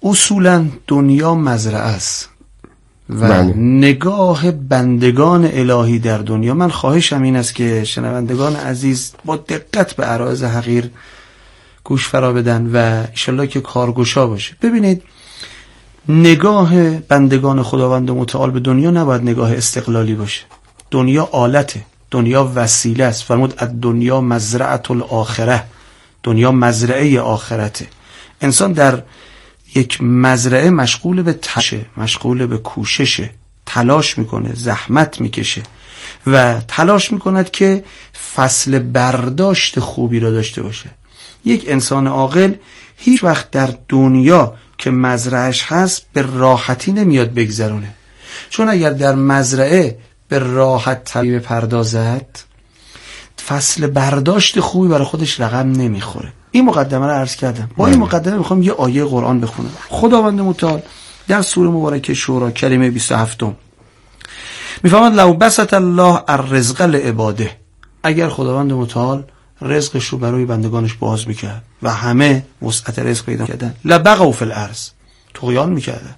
اصولا دنیا مزرعه است و نگاه بندگان الهی در دنیا، من خواهشم این است که شنوندگان عزیز با دقت به عرایض حقیر گوش فرا بدن و انشالله که کارگشا باشه. ببینید، نگاه بندگان خداوند متعال به دنیا نباید نگاه استقلالی باشه. دنیا آلته، دنیا وسیله است. فرمود الدنیا مزرعة الاخره، دنیا مزرعه آخرته. انسان در یک مزرعه مشغول به تشه، مشغول به کوششه، تلاش میکنه، زحمت میکشه و تلاش میکند که فصل برداشت خوبی را داشته باشه. یک انسان عاقل هیچ وقت در دنیا که مزرعهش هست به راحتی نمیاد بگذرونه، چون اگر در مزرعه به راحت طبیعی پردازد فصل برداشت خوبی برای خودش رقم نمیخوره. این مقدمه رو عرض کردم. با این مقدمه میخوام یه آیه قرآن بخونم. خداوند متعال در سوره مبارکه شورا کلمه 27 میفرماد لو بسط الله الرزق لعباده، اگر خداوند متعال رزقش رو برای بندگانش باز میکرد و همه وسعت رزق پیدا کردن، لبغوا فی الارض، طغیان میکردن.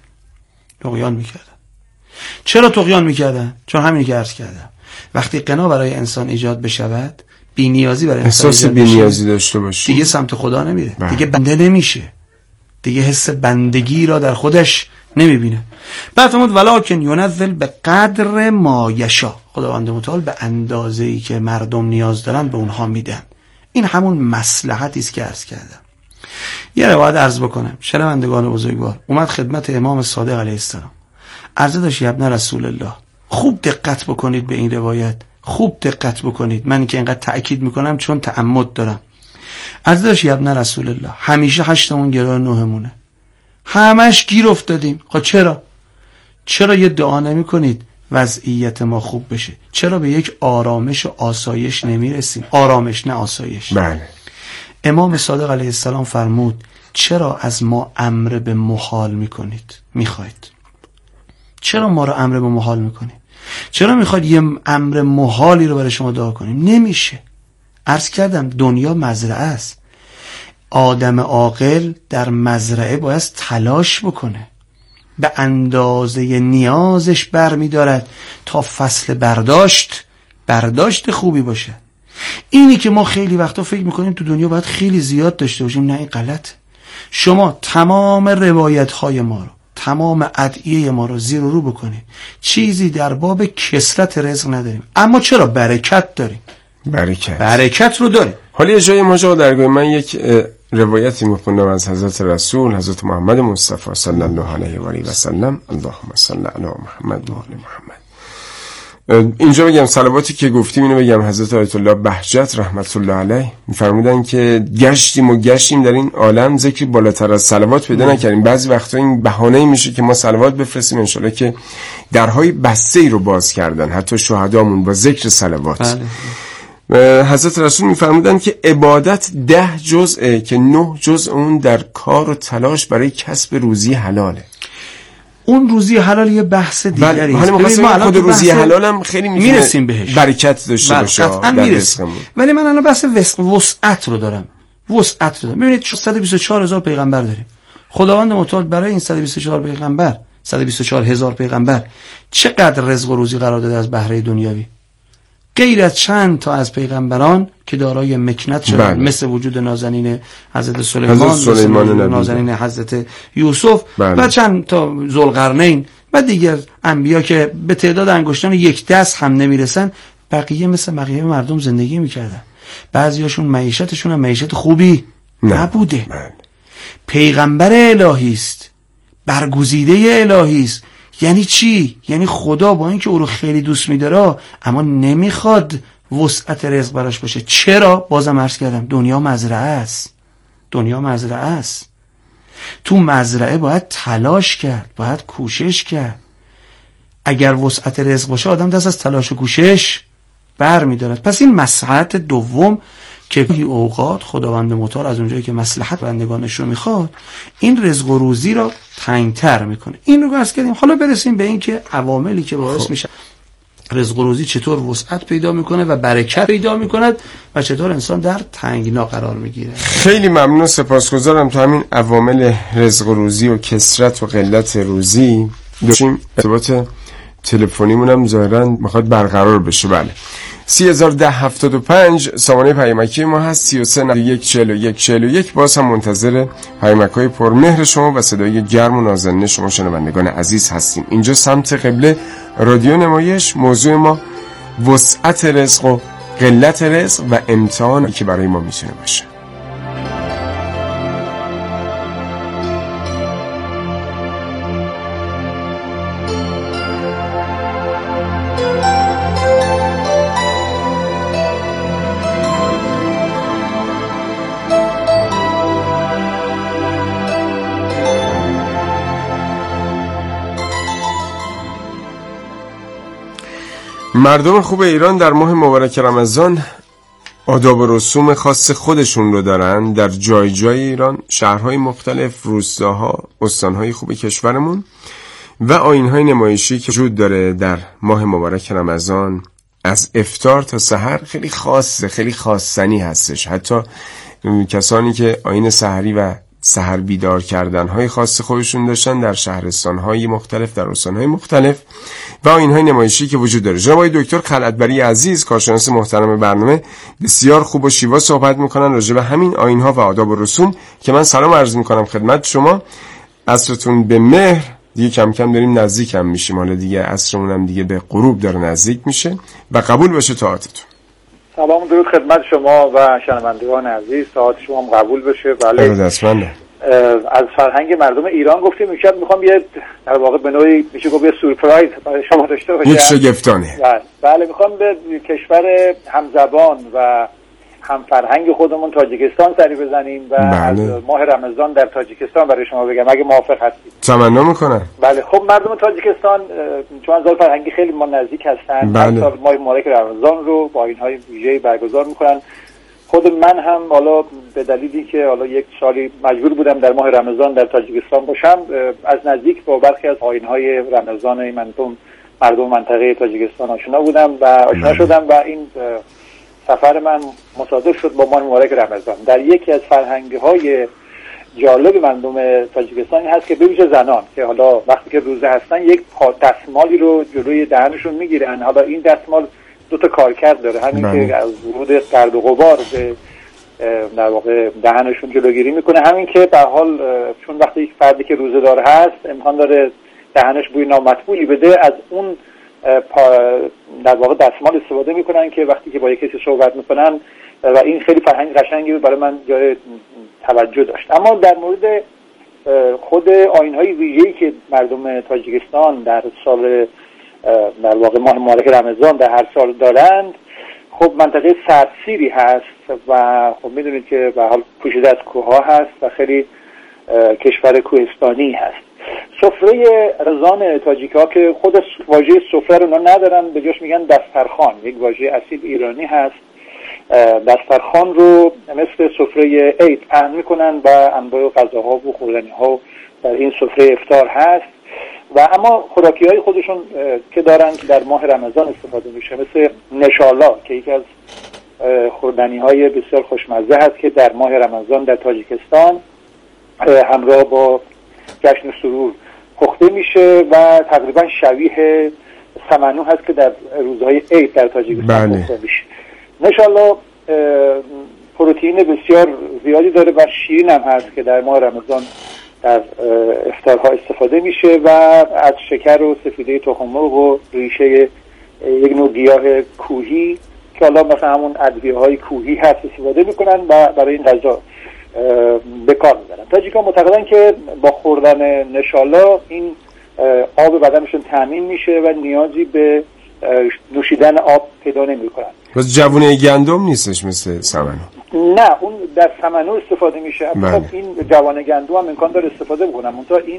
چرا طغیان میکردن؟ چون همینی که عرض کردم، وقتی غنا برای انسان ایجاد بشود، بی‌نیازی برای انسان احساس بی‌نیازی داشته باشه، دیگه سمت خدا نمیره، دیگه بنده نمیشه، دیگه حس بندگی را در خودش نمیبینه. بعد فرمود ولکن ینزل به قدر ما یشاء، خداوند متعال به اندازه‌ای که مردم نیاز دارن به اونها میدن. این همون مصلحتی است که عرض کردم. یه روایت عرض بکنم. شنوندگان بزرگوار، اومد خدمت امام صادق علیه السلام، عرضه داشت ابن رسول الله، خوب دقت بکنید به این روایت، خوب دقت بکنید. من که اینقدر تأکید میکنم چون تعمد دارم. عرضه داشت ابن رسول الله، همیشه 8مون گراه 9مونه، همش گیر افتادیم. خب چرا یه دعا نمی کنید وضعیت ما خوب بشه؟ چرا به یک آرامش و آسایش نمیرسیم؟ آرامش نه آسایش. بله. امام صادق علیه السلام فرمود چرا از ما امر به محال میکنید؟ میخواید چرا ما رو امر به محال میکنید؟ چرا میخواید یه امر محالی رو برای شما دعا کنیم؟ نمیشه. عرض کردم دنیا مزرعه است. آدم عاقل در مزرعه باید تلاش بکنه، به اندازه نیازش برمیدارد تا فصل برداشت خوبی باشه. اینی که ما خیلی وقتا فکر میکنیم تو دنیا باید خیلی زیاد داشته باشیم، نه، این غلط. شما تمام روایت های ما رو، تمام ادعیه ما رو زیر و رو بکنید، چیزی در باب کثرت رزق نداریم، اما چرا برکت داریم. برکت رو داریم. حالا یه جای ماجرا درگاه من یک روایتی میخوندم از حضرت رسول، حضرت محمد مصطفی صلی الله علیه و آله و سلم، اللهم صل علی محمد و آل محمد. اینجا بگم صلواتی که گفتیم اینو بگم. حضرت آیت الله بهجت رحمت الله علیه میفرمودن که گشتیم در این عالم ذکری بالاتر از صلوات پیدا نکردیم. بعضی وقتا این بهانه میشه که ما صلوات بفرستیم، ان شاءالله که درهای بسته ای رو باز کردن حتی شهدامون با ذکر صلوات. حضرت رسول میفرمودن که عبادت 10 جزءه که 9 جزء اون در کار و تلاش برای کسب روزی حلاله. اون روزی حلال یه بحث دیگری است. ما خود روزی حلال هم خیلی میرسیم بهش، برکت داشته باشه در رزقمون. ولی من الان بحث وسعت رو دارم. ببینید 124,000 پیغمبر داریم. خداوند متعال برای این 124 پیغمبر، 124,000 پیغمبر چقدر رزق و روزی قرار داده از بهره دنیوی؟ غیر از چند تا از پیغمبران که دارای مکنت شدن، مثل وجود نازنین حضرت سلیمان، نازنین حضرت یوسف و چند تا ذوالقرنین و دیگر انبیا که به تعداد انگشتان یک دست هم نمیرسن. بقیه مثل بقیه مردم زندگی میکردن. بعضیاشون معیشتشون هم معیشت خوبی نبوده. پیغمبر الهی است، برگزیده الهی است. یعنی چی؟ یعنی خدا با اینکه او رو خیلی دوست می‌داره اما نمیخواد وسعت رزق براش باشه. چرا؟ بازم عرض کردم دنیا مزرعه است. تو مزرعه باید تلاش کرد، باید کوشش کرد. اگر وسعت رزق باشه آدم دست از تلاش و کوشش بر می‌دارد. پس این مصلحت دوم که این اوقات خداوند متعال از اونجایی که مصلحت بندگانش رو میخواد این رزق و روزی را تنگتر میکنه. این رو عرض کردیم. حالا برسیم به این که عواملی که باعث میشه رزق و روزی چطور وسعت پیدا میکنه و برکت پیدا میکند و چطور انسان در تنگنا قرار میگیره. خیلی ممنون و سپاسگزارم. تو همین عوامل رزق و روزی و کثرت و قلت روزی داشتیم ارتباط تلفنیمون هم ظاهرا میخواد برقرار بشه. بله 301075 سامانه پیامکی ما هست. 33914141. باز هم منتظر پیامک‌های پرمهر شما و صدای گرم و نازنین شما شنوندگان عزیز هستیم. اینجا سمت قبله رادیو نمایش. موضوع ما وسعت رزق و قلت رزق و امتحانی که برای ما میتونه باشه. مردم خوب ایران در ماه مبارک رمضان آداب و رسوم خاص خودشون رو دارن. در جای جای ایران، شهرهای مختلف، روستاها، استانهای خوب کشورمون و آیین‌های نمایشی که وجود داره در ماه مبارک رمضان از افطار تا سحر خیلی خاصه، خیلی خاصنی هستش. حتی کسانی که آیین سحری و سحر بیدار کردن‌های خاص خودشون داشتن در شهرستان‌های مختلف، در استان‌های مختلف و آیین‌های نمایشی که وجود داره. جناب آقای دکتر خلعتبری عزیز، کارشناس محترم برنامه، بسیار خوب و شیوا صحبت می‌کنن راجع به همین آیین‌ها و آداب و رسوم که من سلام عرض می‌کنم خدمت شما. عصرتون به مهر. دیگه کم کم داریم نزدیک هم میشیم. حالا دیگه عصرمون هم دیگه به غروب داره نزدیک میشه و قبول باشه طاعتتون. سلام درود خدمت شما و شنوندگان عزیز. طاعت شما هم قبول بشه. بله دستمنده. از فرهنگ مردم ایران گفتیم امشب میخوام یه در واقع به نوعی میشه گفت یه سورپرایز برای شما داشته باشم. یک شگفتانه. بله میخوام به کشور همزبان و هم فرهنگ خودمون تاجیکستان سری بزنیم و از ماه رمضان در تاجیکستان برای شما بگم اگه موافق هستید. تمنا میکنم. بله خب مردم تاجیکستان چون از فرهنگی خیلی ما نزدیک هستن. هر سال ماه مبارک رمضان رو با آیین‌های ویژه‌ای برگزار میکنن. خود من هم حالا به دلیلی که حالا یک سالی مجبور بودم در ماه رمضان در تاجیکستان باشم، از نزدیک با برخی از آیین‌های رمضان مردم منطقه تاجیکستان آشنا بودم و آشنا شدم و این سفر من مصادف شد با ماه مبارک رمضان. در یکی از فرهنگ‌های جالب مردم تاجیکستان این هست که به ویژه زنان که حالا وقتی که روزه هستن یک دستمالی رو جلوی دهنشون میگیرن. حالا این دستمال دو تا کارکرد داره، همین که از ورود گرد و غبار به در واقع دهنشون جلوگیری میکنه، همین که به حال چون وقتی یک فردی که روزه دار هست امکان داره دهنش بوی نامطبوعی بده، از اون در واقع دستمال استفاده میکنن که وقتی که با یک کسی صحبت میکنن و این خیلی فرهنگ قشنگی برای من جای توجه داشت. اما در مورد خود آیین‌های ویژه‌ای که مردم تاجیکستان در سال در واقع ماه مبارک رمضان در هر سال دارند، خب منطقه سردسیری هست و خب میدونید که به حال پوشیده از کوه‌ها هست و خیلی کشور کوهستانی هست. سفره رزان تاجیک‌ها که خود واژه سفره رو ندارن، به جاش میگن دسترخوان، یک واژه اصیل ایرانی هست. دسترخوان رو مثل سفره عید پهن میکنن و انواع غذاها و خوردنی‌ها در این سفره افطار هست و اما خوراکی‌های خودشون که دارن که در ماه رمضان استفاده میشه، مثل نشالا که یکی از خوردنی‌های بسیار خوشمزه هست که در ماه رمضان در تاجیکستان همراه با جشن سرور پخته میشه و تقریبا شبیه سمنو هست که در روزهای عید در تاجیکستان پخته میشه. نشالا پروتئین بسیار زیادی داره و شیرین هم هست که در ماه رمضان در افطارها استفاده میشه و از شکر و سفیده تخم مرغ و ریشه یک نوع گیاه کوهی که حالا مثلا همون ادویه‌های کوهی هست استفاده میکنن و برای این غذا به کار میبرن. تاجیک‌ها معتقدن که با خوردن نشالا این آب بدنشون تامین میشه و نیازی به نوشیدن آب پیدا نمیکنن. بس جوونه گندم نیستش مثل سمنو؟ نه، اون در سمنو استفاده میشه. خب این جوانه گندم هم امکان داره استفاده بکنن، منتها این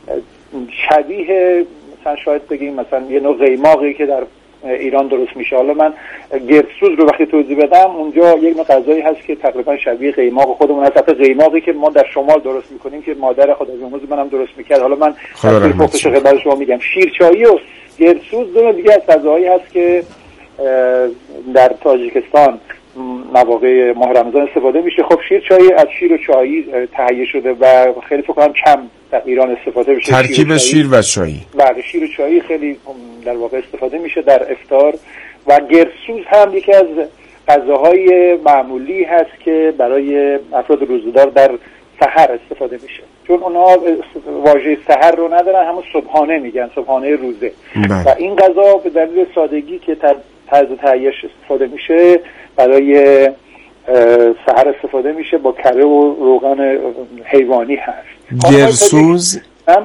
شبیه مثلا شاید بگیم مثلا یه نوع قیماقی که در ایران درست میشه. حالا من گردسوز رو وقتی توضیح بدم، اونجا یک نوع غذایی هست که تقریبا شبیه قیماق خودمون هست، حتی قیماقی که ما در شمال درست میکنیم که مادر خدا بیامرز منم درست میکرد. حالا من فوقش خدمت شما میگم. شیرچایی و گردسوز دو دیگه از غذاهایی هست که در تاجیکستان مواقع ماه رمضان استفاده میشه. خب شیر چای از شیر و چای تهیه شده و خیلی فکر کنم کم در ایران استفاده میشه. ترکیب شیر و چای. بله، شیر و چای خیلی در واقع استفاده میشه در افطار. و گردسوز هم یکی از غذاهای معمولی هست که برای افراد روزدار در سحر استفاده میشه، چون اونها واژه سحر رو ندارن، همون صبحانه میگن، صبحانه روزه. و این غذا به دلیل سادگی که طرز تهیه‌اش استفاده میشه برای سحر استفاده میشه، با کره و روغن حیوانی هست. گردسوز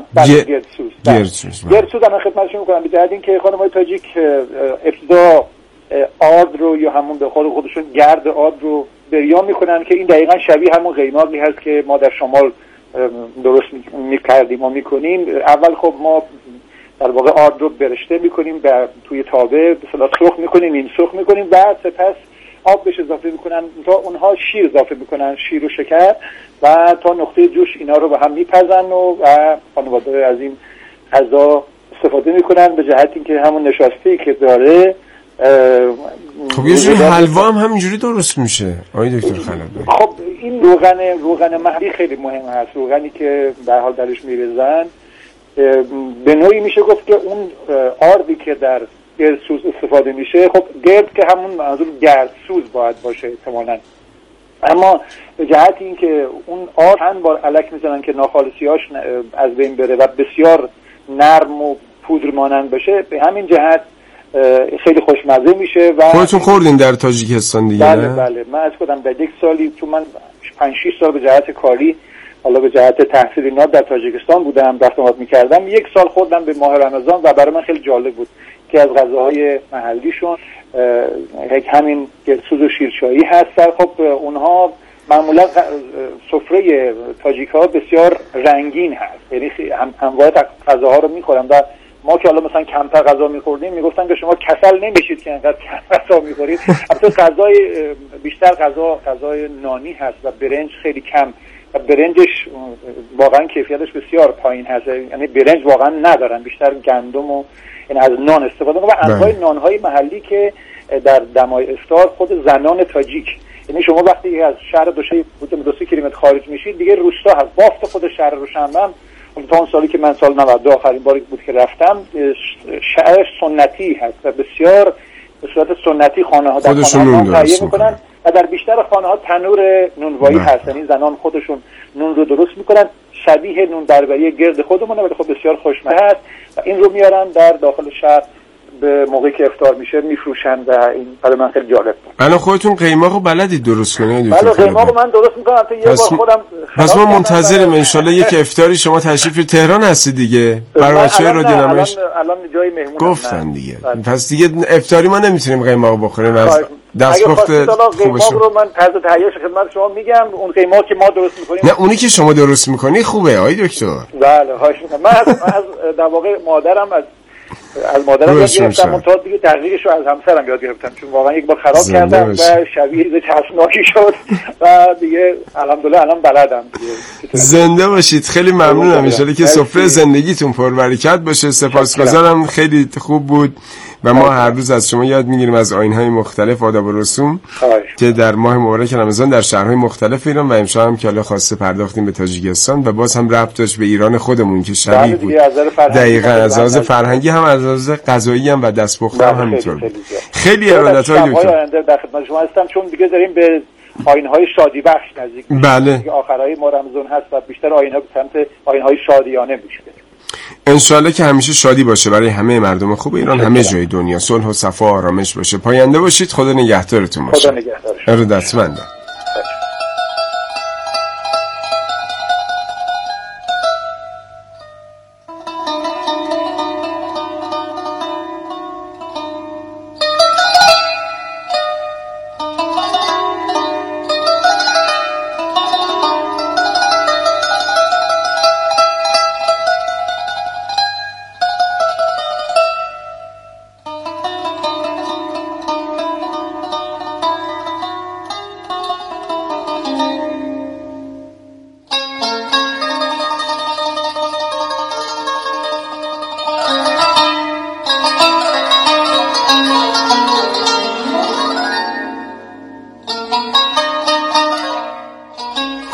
گردسوز من خدمتشون میکنم. به جهت اینکه خانم‌های تاجیک ابتدا آرد رو یا همون به خودشون گرد آرد رو بریان میکنن که این دقیقا شبیه همون قیماقی هست که ما در شمال درست میکردیم و میکنیم. اول خب ما در واقع آرد رو برشته میکنیم توی تابه، به اصطلاح سرخ میکنیم، این سرخ میکنیم، بعد سپس آب بهش اضافه میکنن تا اونها شیر اضافه میکنن، شیر و شکر، و تا نقطه جوش اینا رو به هم میپزن و خانواده از این غذا استفاده میکنن، به جهت اینکه همون نشاسته که داره. خب یه جوری حلوا هم همینجوری درست میشه آقای دکتر خلبانی. خب این روغن محلی خیلی مهم هست، روغنی که در حال درش میریزن. به نوعی میشه گفت که اون آردی که در گردسوز استفاده میشه، خب گرد که همون منظور گردسوز باید باشه احتمالاً، اما به جهت این که اون آرد چند بار الک میزنن که ناخالصیاش از بین بره و بسیار نرم و پودر مانند بشه، به همین جهت خیلی خوشمزه میشه. و خودتون خوردین در تاجیکستان دیگه؟ بله من از خودم در یک سالی، تو من 5-6 سال به جهت کاری، حالا به جهت تحصیل اینا در تاجیکستان بودم، رفت آمد میکردم. یک سال خوردم به ماه رمضان و برای من خیلی جالب بود که از غذاهای محلیشون همین گردسوز و شیرچایی هست. خب اونها معمولا سفره تاجیک ها بسیار رنگین هست، یعنی انواع غذاها رو میخورن و ما که حالا مثلا کمتر غذا میخوردیم میگفتن که شما کسل نمیشید که انقدر کم غذا میخورید. البته غذای بیشتر غذای نانی هست و برنج خیلی کم، و برنجش واقعا کیفیتش بسیار پایین هست، یعنی برنج واقعا ندارن، بیشتر گندم و این از نان استفاده میکنن. و انواع نانهای محلی که در دمای افطار خود زنان تاجیک، یعنی شما وقتی از شهر دو-3 کیلومتر خارج میشید دیگه روستا هست، بافت خود شهر روشنبه تا اون سالی که من سال 92 آخرین باری بود که رفتم، شهر سنتی هست و بسیار به صورت سنتی خانه ها در خانه ها تهیه میکنن و در بیشتر خانه ها تنور نونوایی هست، یعنی زنان خودشون نون رو درست میکنن، شبیه نون بربری گرد خودمونه ولی خب بسیار خوشمزه هست و این رو میارن در داخل شهر به موقعی که افطار میشه میفروشن و این برای من خیلی جالب بود. الان خودتون قیماقو بلدید درست کنید؟ بله قیماقو من درست میکنم، تا یه بار خودم. پس ما منتظریم ان شاءالله یک افطاری شما تشریف تهران هستید دیگه برای بچه‌ها رو دینامش. الان جای مهمون گفتن دیگه. پس دیگه افطاری ما نمیتونیم قیماق بخوریم، از دستپخت خوبش رو من طرز تهیه‌اش خدمت شما میگم. اون قیماق که ما درست میکنیم، نه اونی که شما درست میکنی خوبه آقای دکتر. بله خواهش میکنم. من از در واقع مادرم از مادرم یاد گرفتم، منتها دیگه دقیقش رو از همسرم یاد گرفتم، چون واقعا یک بار خراب کردم و شبیه چسبناکی شد و دیگه الحمدلله الان بلدم دیگه. زنده باشید، خیلی ممنونم، ان شاءالله که سفره زندگیتون پربرکت باشه. سپاسگزارم، خیلی خوب بود و ما هر روز از شما یاد میگیریم از آیین‌های مختلف، آداب و رسوم که در ماه مبارک رمضان در شهرهای مختلف ایران و امشب هم که حالا خواسته پرداختیم به تاجیکستان و باز هم ربط داشت به ایران خودمون که شبیه بود. دقیقاً از لحاظ فرهنگی هم از لحاظ غذایی هم و دستپخته هم همینطور بود. خیلی ارادت‌های دکتر. در خدمت شما هستم، چون دیگه داریم به آیین‌های شادی بخش نزدیک میشیم. بله. آخرای ماه رمضان هست و بیشتر آیین‌ها به سمت آیین‌های شادیانه میشه. انشالله که همیشه شادی باشه برای همه مردم خوب ایران، همه جای دنیا صلح و صفا و آرامش باشه. پاینده باشید، خدا نگهدارتون باشه. خدا نگهدار. ارادتمندم.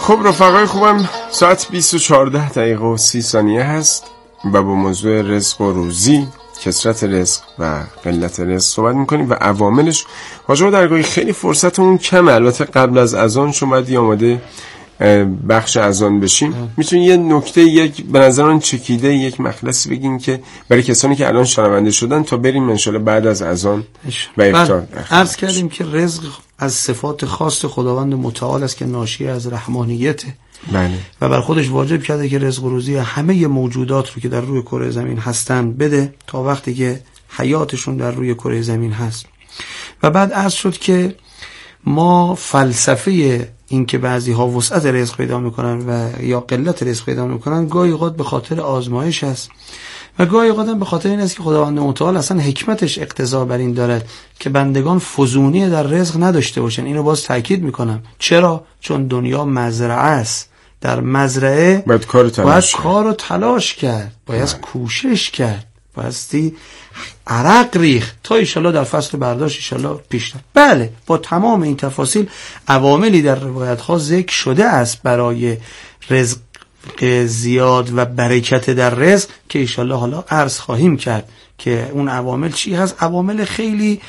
خب رفقای خوبم، ساعت 20:14 هست و با موضوع رزق و روزی، کثرت رزق و قلت رزق صحبت میکنیم و عواملش. حاجی درگاهی خیلی فرصتمون کمه، البته قبل از اذان شما باید آماده بخش اذان بشیم. میتونی یه نکته به نظر من چکیده یک مخلصی بگین که برای کسانی که الان شنونده شدن تا بریم انشالله بعد از اذان و افطار. عرض کردیم که رزق از صفات خاص خداوند متعال است که ناشی از رحمانیته. بله. و بر خودش واجب کرده که رزق و روزی همه موجودات رو که در روی کره زمین هستن بده تا وقتی که حیاتشون در روی کره زمین هست. و بعد عرض شد که ما فلسفه این که بعضی ها وسعت رزق پیدا میکنن و یا قلت رزق پیدا میکنن گاهی اوقات به خاطر آزمایش است و گاهی اوقات هم به خاطر این است که خداوند متعال اصلا حکمتش اقتضا بر این دارد که بندگان فزونی در رزق نداشته باشن. اینو باز تاکید میکنم. چرا؟ چون دنیا مزرعه است. در مزرعه باید کار و تلاش کرد، باید کوشش کرد، بایستی عرق ریخت تا ایشالله در فصل برداشت ایشالله پیش رفت. بله، با تمام این تفاصیل عواملی در روایت ها ذکر شده است برای رزق زیاد و برکت در رزق که ایشالله حالا عرض خواهیم کرد که اون عوامل چی هست. عوامل خیلی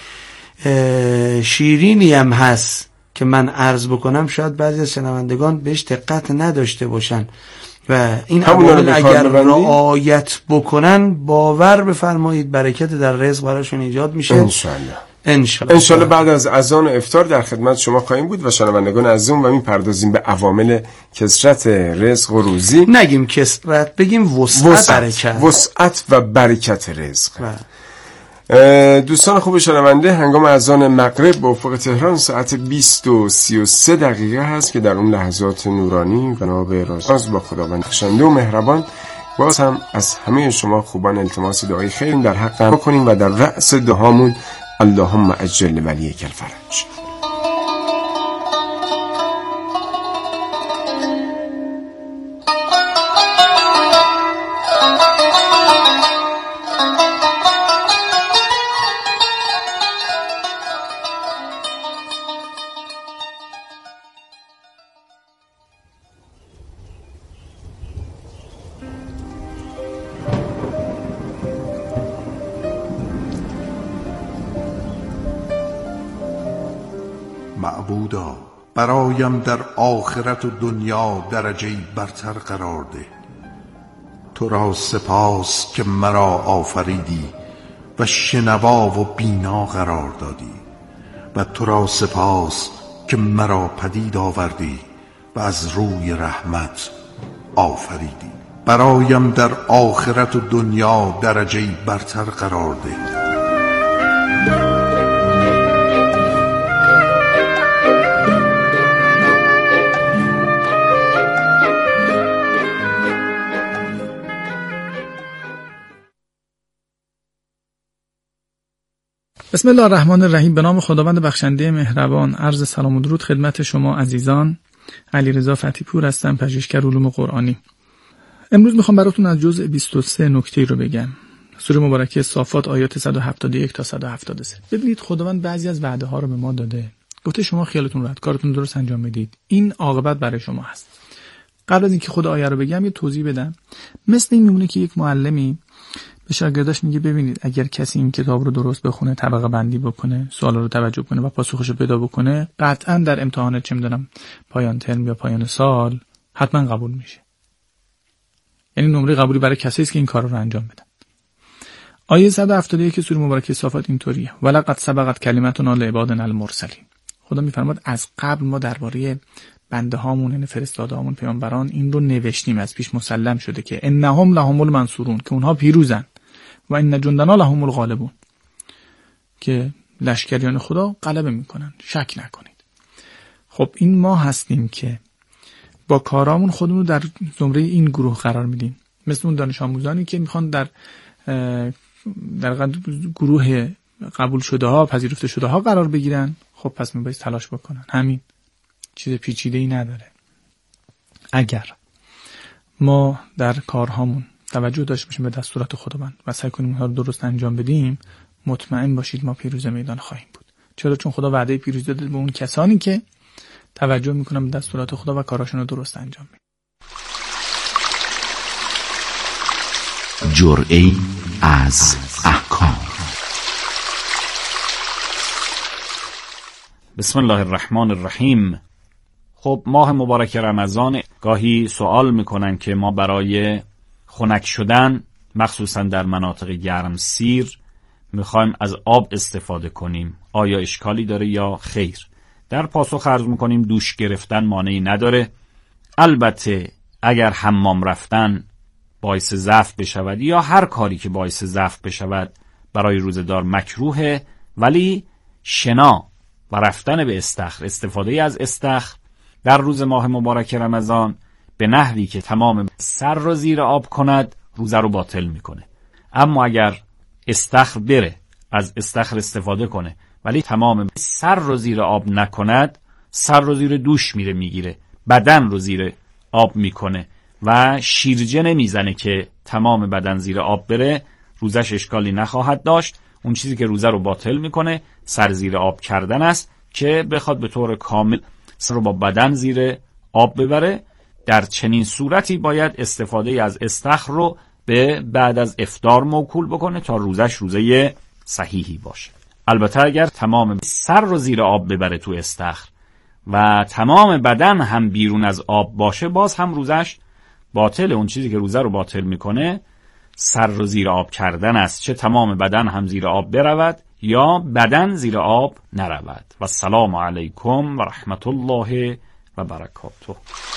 شیرینی هم هست که من عرض بکنم شاید بعضی از شنوندگان بهش دقت نداشته باشن و این عوامل اگر رعایت بکنن باور بفرمایید برکت در رزق براشون ایجاد میشه انشالله. بعد از اذان و افطار در خدمت شما خواهیم بود و شنوندگان عزیز و میپردازیم به عوامل کثرت رزق و روزی. نگیم کثرت، بگیم وسعت و برکت رزق. دوستان خوب شنونده، هنگام اذان مغرب به افق تهران ساعت 20:33 هست که در اون لحظات نورانی و ناب راز با خداوند بخشنده و مهربان باز هم از همه شما خوبان التماس دعای خیر در حق هم بکنیم و در رأس دعامون اللهم عجل ولیک الفرج. معبودا برایم در آخرت و دنیا درجه‌ای برتر قرار ده. تو را سپاس که مرا آفریدی و شنوا و بینا قرار دادی و تو را سپاس که مرا پدید آوردی و از روی رحمت آفریدی. برایم در آخرت و دنیا درجه‌ای برتر قرار ده. بسم الله الرحمن الرحیم. به نام خداوند بخشنده مهربان. عرض سلام و درود خدمت شما عزیزان. علیرضا فتحی پور هستم، پژوهشگر علوم قرآنی. امروز میخوام براتون از جزء 23 نکته رو بگم. سوره مبارکه صافات آیات 171 تا 173. ببینید خداوند بعضی از وعده ها رو به ما داده. گفته شما خیالتون راحت، کارتون درست انجام بدید، این عاقبت برای شما هست. قبل از اینکه خود آیه رو بگم یه توضیح بدم. مثل این میمونه که یک معلمی به شاگرداش میگه ببینید اگر کسی این کتاب رو درست بخونه، طبقه بندی بکنه، سوالا رو توجه کنه و پاسخش رو پیدا بکنه، قطعا در امتحانات چه میدونم پایان ترم یا پایان سال حتما قبول میشه. یعنی نمره قبولی برای کسی است که این کار رو انجام بدن. آیه 171 سوره مبارکه صافات اینطوریه: ولقد سبقت کلمتنا لعبادنا المرسلین. خدا میفرماد از قبل ما درباره بنده هامون، یعنی فرستاده هامون، پیامبران، این رو نوشتیم، از پیش مسلم شده که انهم لهم المنصورون، که اونها پیروزن، و ان جندنا لهم الغالبون، که لشکریان خدا غلبه میکنن، شک نکنید. خب این ما هستیم که با کارامون خودمون رو در زمره این گروه قرار میدیم، مثل اون دانش آموزانی که میخوان در گروه قبول شده ها، پذیرفته شده ها قرار بگیرن. خب پس میباید تلاش بکنن. همین، چیز پیچیده‌ای نداره. اگر ما در کارهامون توجه داشته باشیم به دستورات خداوند و سعی کنیم اونها رو درست انجام بدیم، مطمئن باشید ما پیروز میدان خواهیم بود. چرا؟ چون خدا وعده پیروزی داده به اون کسانی که توجه میکنن به دستورات خدا و کاراشون رو درست انجام میدن. جرعه‌ای از احکام. بسم الله الرحمن الرحیم. خب ماه مبارک رمضان، گاهی سوال میکنن که ما برای خنک شدن مخصوصا در مناطق گرمسیر میخوایم از آب استفاده کنیم، آیا اشکالی داره یا خیر؟ در پاسخ عرض میکنیم دوش گرفتن مانعی نداره. البته اگر حمام رفتن باعث ضعف بشود یا هر کاری که باعث ضعف بشود برای روزه‌دار مکروهه، ولی شنا و رفتن به استخر، استفاده از استخر در روز ماه مبارک رمضان به نحوی که تمام سر را زیر آب کند روزه رو باطل میکنه. اما اگر استخر بره، از استخر استفاده کنه ولی تمام سر رو زیر آب نکند، سر رو زیر دوش میگیره، بدن رو زیر آب میکنه و شیرجه نمیزنه که تمام بدن زیر آب بره، روزش اشکالی نخواهد داشت. اون چیزی که روزه رو باطل میکنه سر زیر آب کردن است که بخواد به طور کامل سر رو با بدن زیر آب ببره. در چنین صورتی باید استفاده از استخر رو به بعد از افطار موکول بکنه تا روزش روزه صحیحی باشه. البته اگر تمام سر رو زیر آب ببره تو استخر و تمام بدن هم بیرون از آب باشه، باز هم روزش باطله. اون چیزی که روزه رو باطل میکنه سر رو زیر آب کردن است، چه تمام بدن هم زیر آب برود یا بدن زیر آب نرود. و السلام علیکم و رحمت الله و برکاته.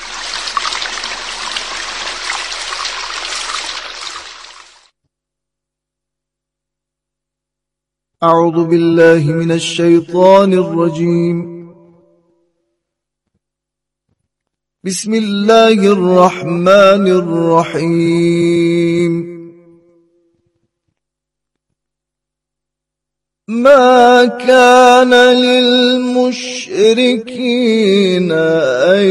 اعوذ بالله من الشیطان الرجیم. بسم الله الرحمن الرحیم. ما كان للمشركين أن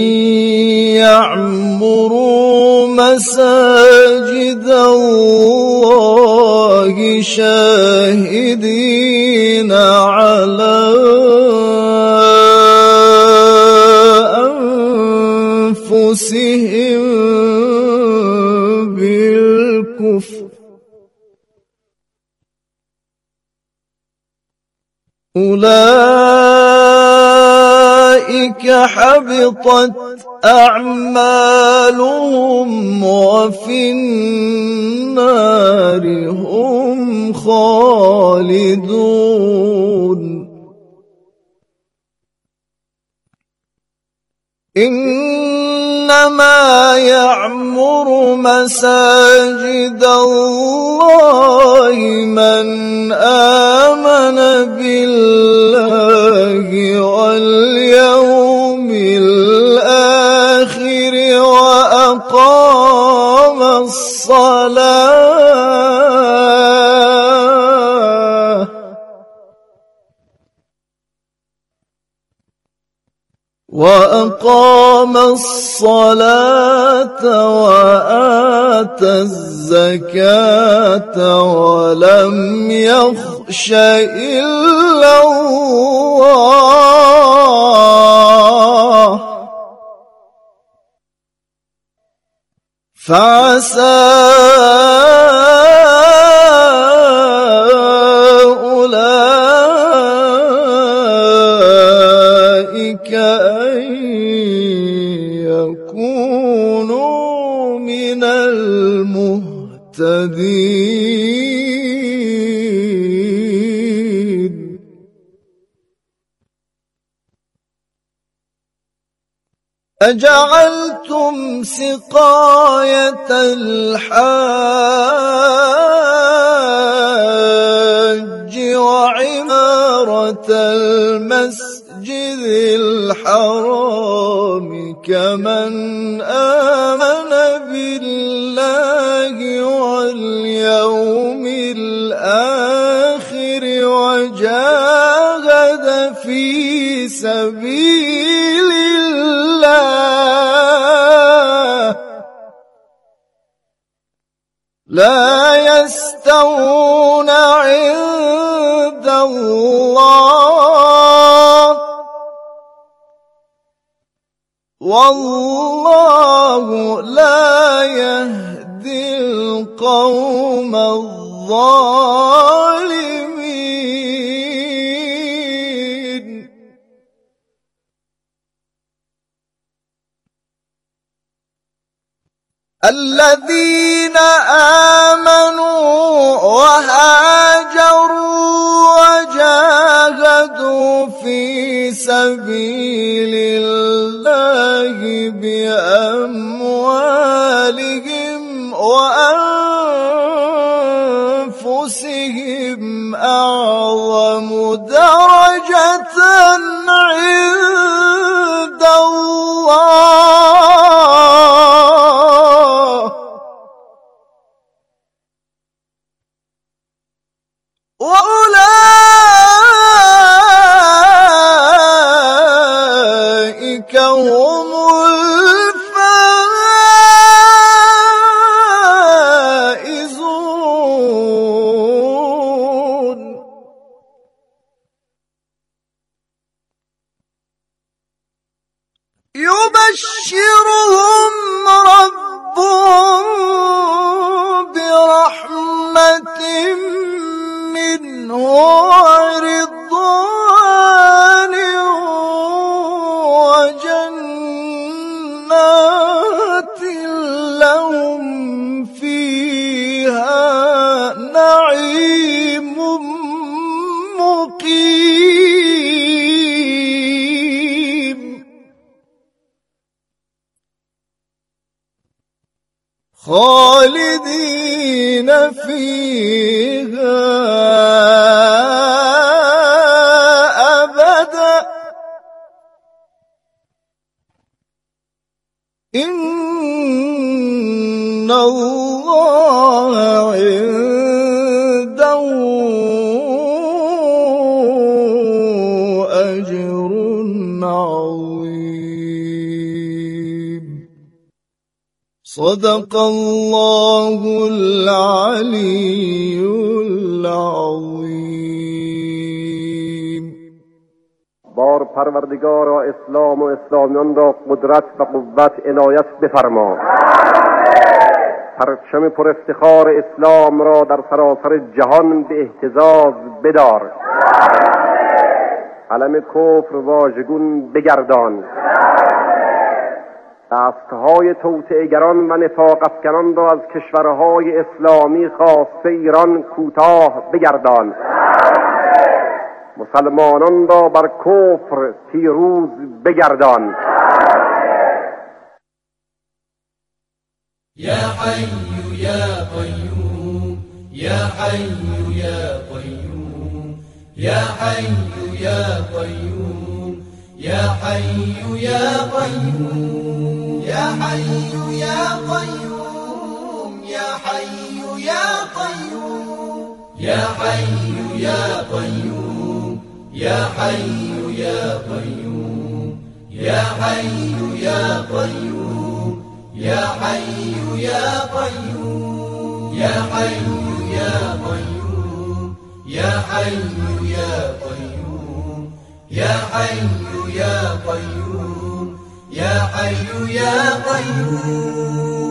يعمروا مساجد الله شاهدين على أنفسهم بالكفر أولئك حبطت أعمالهم وفي النار هم خالدون. إنما يعمر مساجد الله من آمن بالله واليوم الآخر وأقام الصلاة وآتى الزكاة ولم يخش إلا الله فعسى أولئك أن يكونوا من المهتدين. أجعلتم سقاية الحاج وعمارة المسجد الحرام كمن آمن بالله واليوم الآخر وجاهد في سبيل الله لا يستوون عند الله والله لا يهدي القوم الظالمين. الذين آمنوا وهاجروا وجاهدوا في سبيل الله بأموالهم وأنفسهم أعظم درجة عند الله، وأولئك هم الفائزون. يبشرهم ربهم برحمة منه ورضوان وجنات لهم فيها نعيم مقيم خالدين فيها أبدا. إن الله عنده أجر عظيم. صدق الله العلي العظیم. بار پروردگارا اسلام و اسلامیان را قدرت و قوت عنایت بفرما. پرچم پر افتخار اسلام را در سراسر جهان به اهتزاز بدار. علم کفر واژگون بگردان. دستهای توطئه‌گران و نفاق افکنان را از کشورهای اسلامی خاصه ایران کوتاه بگردان. مسلمانان را بر کفر پیروز بگردان. یا حی یا قیوم یا حی یا قیوم یا حی یا قیوم یا حی یا قیوم یا حی یا قیوم یا حی یا قیوم یا حی یا قیوم یا حی یا قیوم یا حی یا قیوم یا حی یا قیوم یا حی یا قیوم یا حی یا قیوم یا حی یا قیوم یا حی یا قیوم.